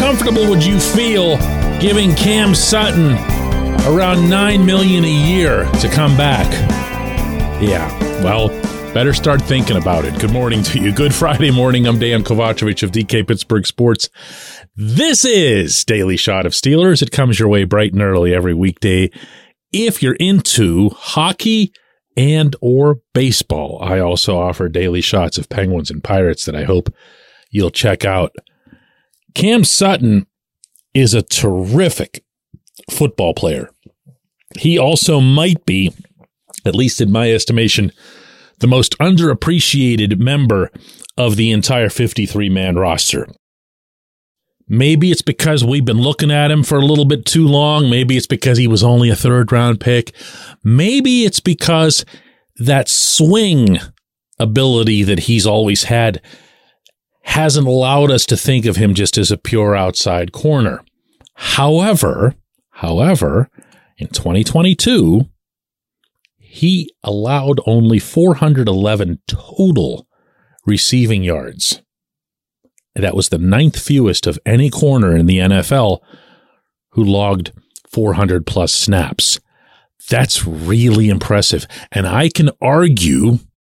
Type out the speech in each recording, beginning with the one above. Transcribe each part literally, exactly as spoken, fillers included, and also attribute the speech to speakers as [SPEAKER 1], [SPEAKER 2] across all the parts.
[SPEAKER 1] comfortable would you feel giving Cam Sutton around nine million dollars a year to come back? Yeah, well, better start thinking about it. Good morning to you. Good Friday morning. I'm Dan Kovacevic of D K Pittsburgh Sports. This is Daily Shot of Steelers. It comes your way bright and early every weekday. If you're into hockey and or baseball, I also offer daily shots of Penguins and Pirates that I hope you'll check out. Cam Sutton is a terrific football player. He also might be, at least in my estimation, the most underappreciated member of the entire fifty-three man roster. Maybe it's because we've been looking at him for a little bit too long. Maybe it's because he was only a third round pick. Maybe it's because that swing ability that he's always had hasn't allowed us to think of him just as a pure outside corner. However, however, in twenty twenty-two, he allowed only four hundred eleven total receiving yards. That was the ninth fewest of any corner in the N F L who logged four hundred plus snaps. That's really impressive. And I can argue,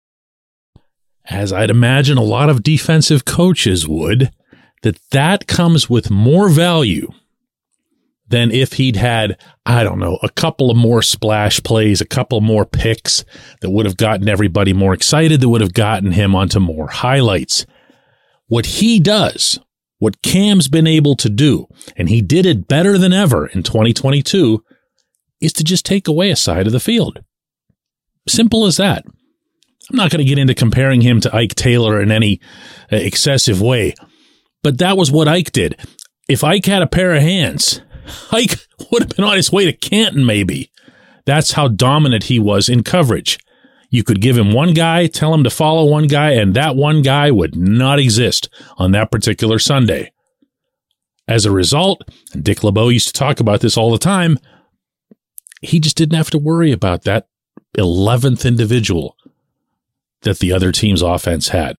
[SPEAKER 1] as I'd imagine a lot of defensive coaches would, that that comes with more value than if he'd had, I don't know, a couple of more splash plays, a couple more picks that would have gotten everybody more excited, that would have gotten him onto more highlights. What he does, what Cam's been able to do, and he did it better than ever in twenty twenty-two, is to just take away a side of the field. Simple as that. I'm not going to get into comparing him to Ike Taylor in any uh, excessive way, but that was what Ike did. If Ike had a pair of hands, Ike would have been on his way to Canton, maybe. That's how dominant he was in coverage. You could give him one guy, tell him to follow one guy, and that one guy would not exist on that particular Sunday. As a result, and Dick LeBeau used to talk about this all the time, he just didn't have to worry about that eleventh individual that the other team's offense had.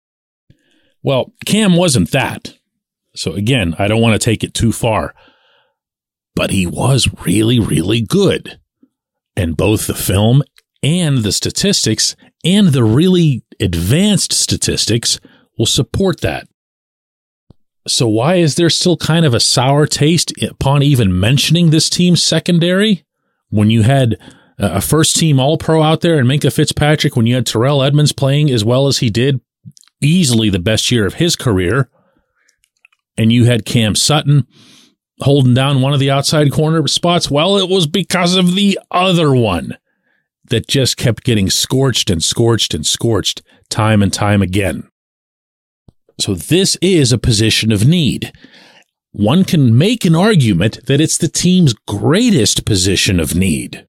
[SPEAKER 1] Well, Cam wasn't that. So again, I don't want to take it too far. But he was really, really good. And both the film and the statistics and the really advanced statistics will support that. So why is there still kind of a sour taste upon even mentioning this team's secondary? When you had a first-team All-Pro out there and Minkah Fitzpatrick, when you had Terrell Edmonds playing as well as he did, easily the best year of his career, and you had Cam Sutton holding down one of the outside corner spots, well, it was because of the other one that just kept getting scorched and scorched and scorched time and time again. So this is a position of need. One can make an argument that it's the team's greatest position of need.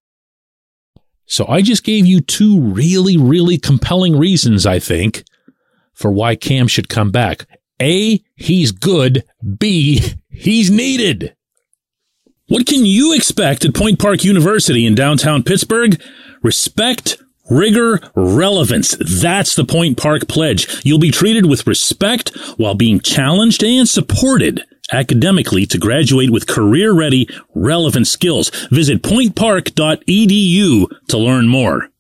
[SPEAKER 1] So I just gave you two really, really compelling reasons, I think, for why Cam should come back. A, he's good. B, he's needed. What can you expect at Point Park University in downtown Pittsburgh? Respect, rigor, relevance. That's the Point Park Pledge. You'll be treated with respect while being challenged and supported academically to graduate with career-ready, relevant skills. Visit point park dot e d u to learn more.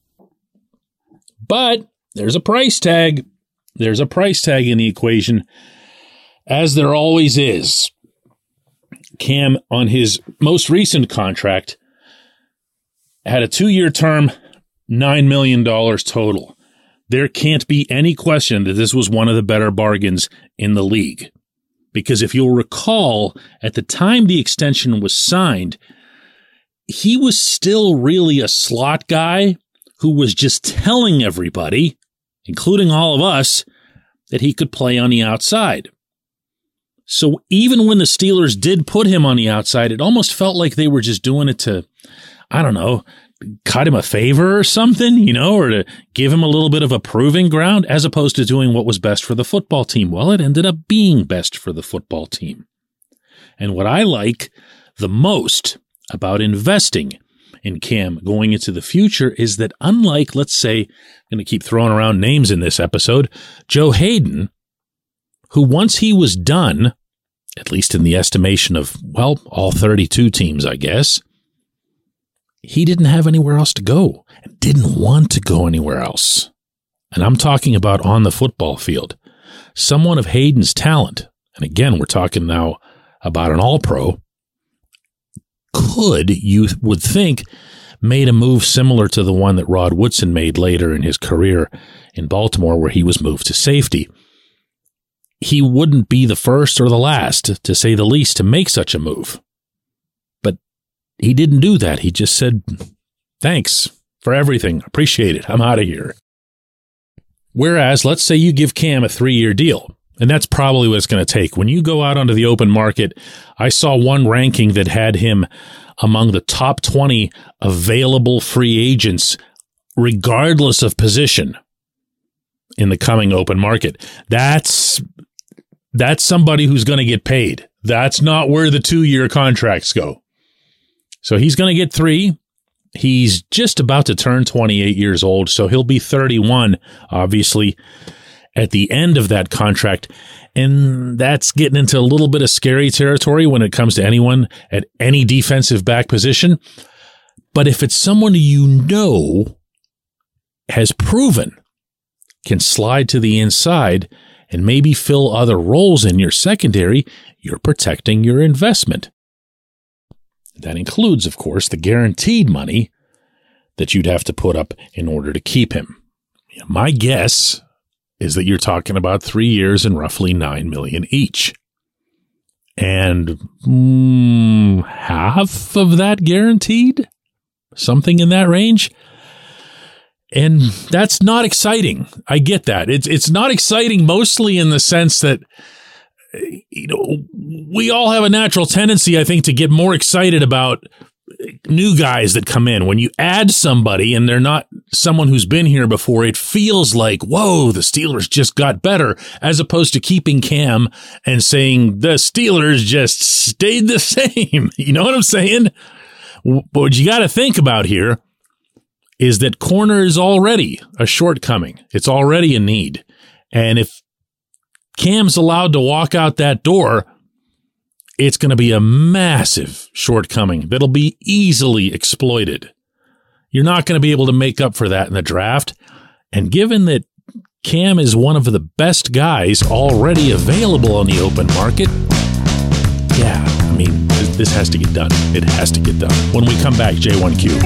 [SPEAKER 1] But there's a price tag. There's a price tag in the equation, as there always is. Cam, on his most recent contract, had a two-year term, nine million dollars total. There can't be any question that this was one of the better bargains in the league. Because if you'll recall, at the time the extension was signed, he was still really a slot guy who was just telling everybody, including all of us, that he could play on the outside. So even when the Steelers did put him on the outside, it almost felt like they were just doing it to, I don't know, cut him a favor or something, you know, or to give him a little bit of a proving ground, as opposed to doing what was best for the football team. Well, it ended up being best for the football team. And what I like the most about investing in Cam going into the future is that, unlike, let's say, I'm going to keep throwing around names in this episode, Joe Hayden, who once he was done at least in the estimation of, well, all thirty-two teams, I guess. He didn't have anywhere else to go and didn't want to go anywhere else. And I'm talking about on the football field. Someone of Hayden's talent, and again, we're talking now about an all-pro, could, you would think, made a move similar to the one that Rod Woodson made later in his career in Baltimore, where he was moved to safety. He wouldn't be the first or the last, to say the least, to make such a move. But he didn't do that. He just said, thanks for everything. Appreciate it. I'm out of here. Whereas, let's say you give Cam a three-year deal, and that's probably what it's going to take. When you go out onto the open market, I saw one ranking that had him among the top twenty available free agents, regardless of position, in the coming open market. That's that's somebody who's going to get paid. That's not where the two-year contracts go. So he's going to get three. He's just about to turn twenty-eight years old, so he'll be thirty-one, obviously, at the end of that contract. And that's getting into a little bit of scary territory when it comes to anyone at any defensive back position. But if it's someone you know has proven can slide to the inside and maybe fill other roles in your secondary, you're protecting your investment. That includes, of course, the guaranteed money that you'd have to put up in order to keep him. My guess is that you're talking about three years and roughly nine million dollars each. And mm, half of that guaranteed? Something in that range? And that's not exciting. I get that. It's it's not exciting mostly in the sense that, you know, we all have a natural tendency, I think, to get more excited about new guys that come in. When you add somebody and they're not someone who's been here before, it feels like, whoa, the Steelers just got better, as opposed to keeping Cam and saying the Steelers just stayed the same. You know what I'm saying? But what you got to think about here is that corner is already a shortcoming. It's already a need. And if Cam's allowed to walk out that door, it's going to be a massive shortcoming that'll be easily exploited. You're not going to be able to make up for that in the draft. And given that Cam is one of the best guys already available on the open market, yeah, I mean, this has to get done. It has to get done. When we come back, J one Q.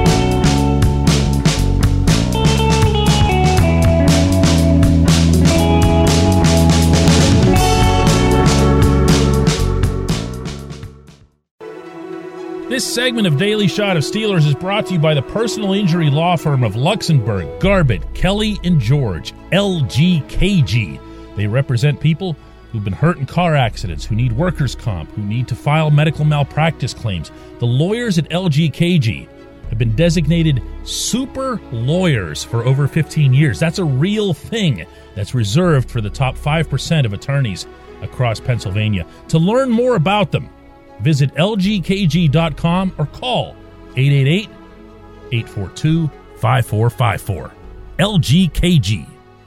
[SPEAKER 1] This segment of Daily Shot of Steelers is brought to you by the personal injury law firm of Luxembourg, Garbett, Kelly, and George, L G K G. They represent people who've been hurt in car accidents, who need workers' comp, who need to file medical malpractice claims. The lawyers at L G K G have been designated super lawyers for over fifteen years. That's a real thing that's reserved for the top five percent of attorneys across Pennsylvania. To learn more about them, visit L G K G dot com or call eight eight eight, eight four two, five four five four. L G K G.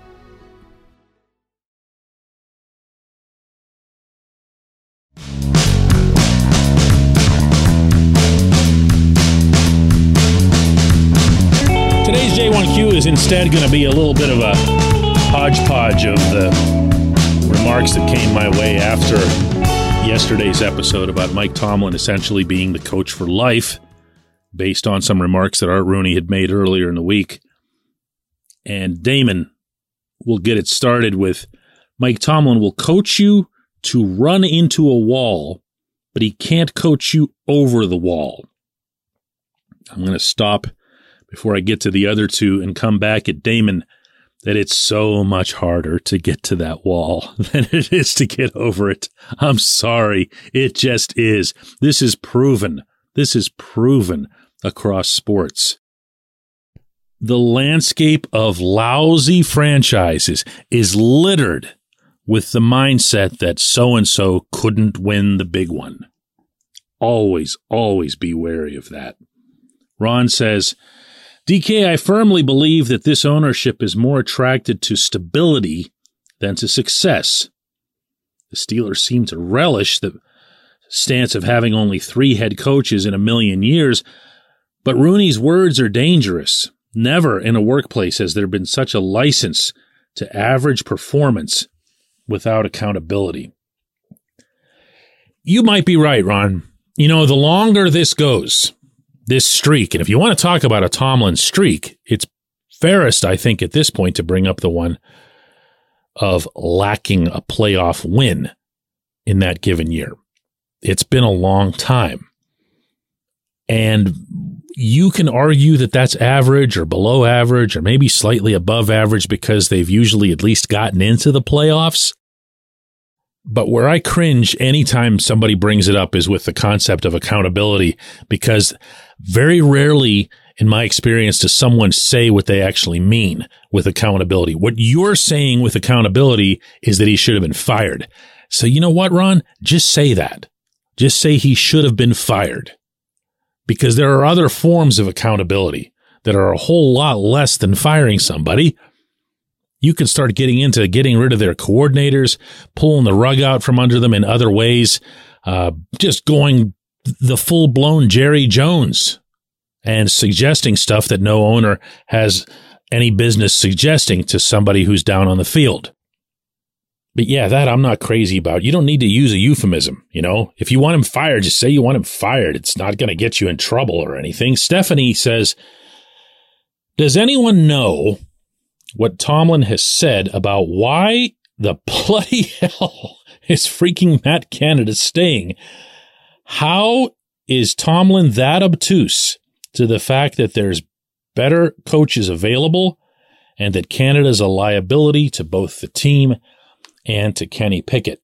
[SPEAKER 1] Today's J one Q is instead going to be a little bit of a hodgepodge of the remarks that came my way after yesterday's episode about Mike Tomlin essentially being the coach for life, based on some remarks that Art Rooney had made earlier in the week. And Damon will get it started with, Mike Tomlin will coach you to run into a wall, but he can't coach you over the wall. I'm going to stop before I get to the other two and come back at Damon that it's so much harder to get to that wall than it is to get over it. I'm sorry. It just is. This is proven. This is proven across sports. The landscape of lousy franchises is littered with the mindset that so-and-so couldn't win the big one. Always, always be wary of that. Ron says, D K, I firmly believe that this ownership is more attracted to stability than to success. The Steelers seem to relish the stance of having only three head coaches in a million years, but Rooney's words are dangerous. Never in a workplace has there been such a license to average performance without accountability. You might be right, Ron. You know, the longer this goes, this streak, and if you want to talk about a Tomlin streak, it's fairest, I think, at this point to bring up the one of lacking a playoff win in that given year. It's been a long time. And you can argue that that's average or below average or maybe slightly above average because they've usually at least gotten into the playoffs. But where I cringe anytime somebody brings it up is with the concept of accountability, because very rarely in my experience does someone say what they actually mean with accountability. What you're saying with accountability is that he should have been fired. So you know what, Ron? Just say that. Just say he should have been fired. Because there are other forms of accountability that are a whole lot less than firing somebody. You can start getting into getting rid of their coordinators, pulling the rug out from under them in other ways, uh, just going the full-blown Jerry Jones and suggesting stuff that no owner has any business suggesting to somebody who's down on the field. But yeah, that I'm not crazy about. You don't need to use a euphemism, you know? If you want him fired, just say you want him fired. It's not going to get you in trouble or anything. Stephanie says, does anyone know what Tomlin has said about why the bloody hell is freaking Matt Canada staying? How is Tomlin that obtuse to the fact that there's better coaches available and that Canada's a liability to both the team and to Kenny Pickett?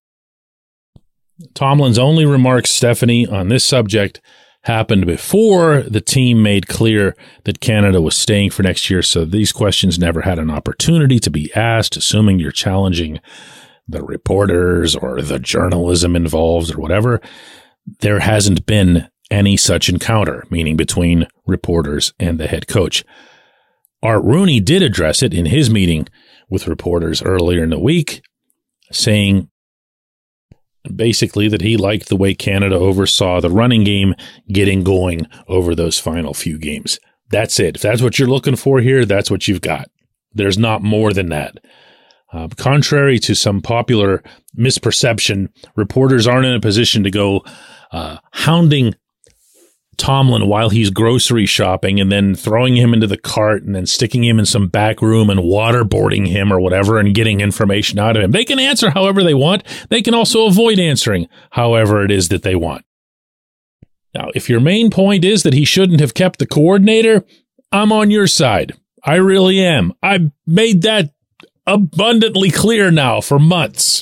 [SPEAKER 1] Tomlin's only remarks, Stephanie, on this subject happened before the team made clear that Canada was staying for next year, so these questions never had an opportunity to be asked, assuming you're challenging the reporters or the journalism involved or whatever. There hasn't been any such encounter, meaning between reporters and the head coach. Art Rooney did address it in his meeting with reporters earlier in the week, saying basically that he liked the way Canada oversaw the running game getting going over those final few games. That's it. If that's what you're looking for here, that's what you've got. There's not more than that. Uh, contrary to some popular misperception, reporters aren't in a position to go uh, hounding Tomlin while he's grocery shopping and then throwing him into the cart and then sticking him in some back room and waterboarding him or whatever and getting information out of him. They can answer however they want. They can also avoid answering however it is that they want. Now, if your main point is that he shouldn't have kept the coordinator, I'm on your side. I really am. I've made that abundantly clear now for months.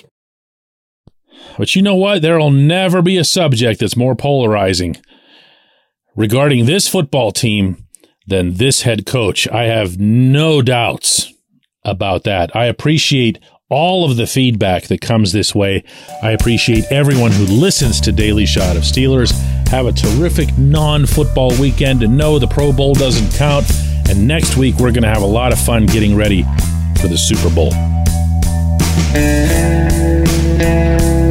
[SPEAKER 1] But you know what? There'll never be a subject that's more polarizing regarding this football team than this head coach. I have no doubts about that. I appreciate all of the feedback that comes this way. I appreciate everyone who listens to Daily Shot of Steelers. Have a terrific non-football weekend, and no, the Pro Bowl doesn't count. And next week, we're going to have a lot of fun getting ready for the Super Bowl.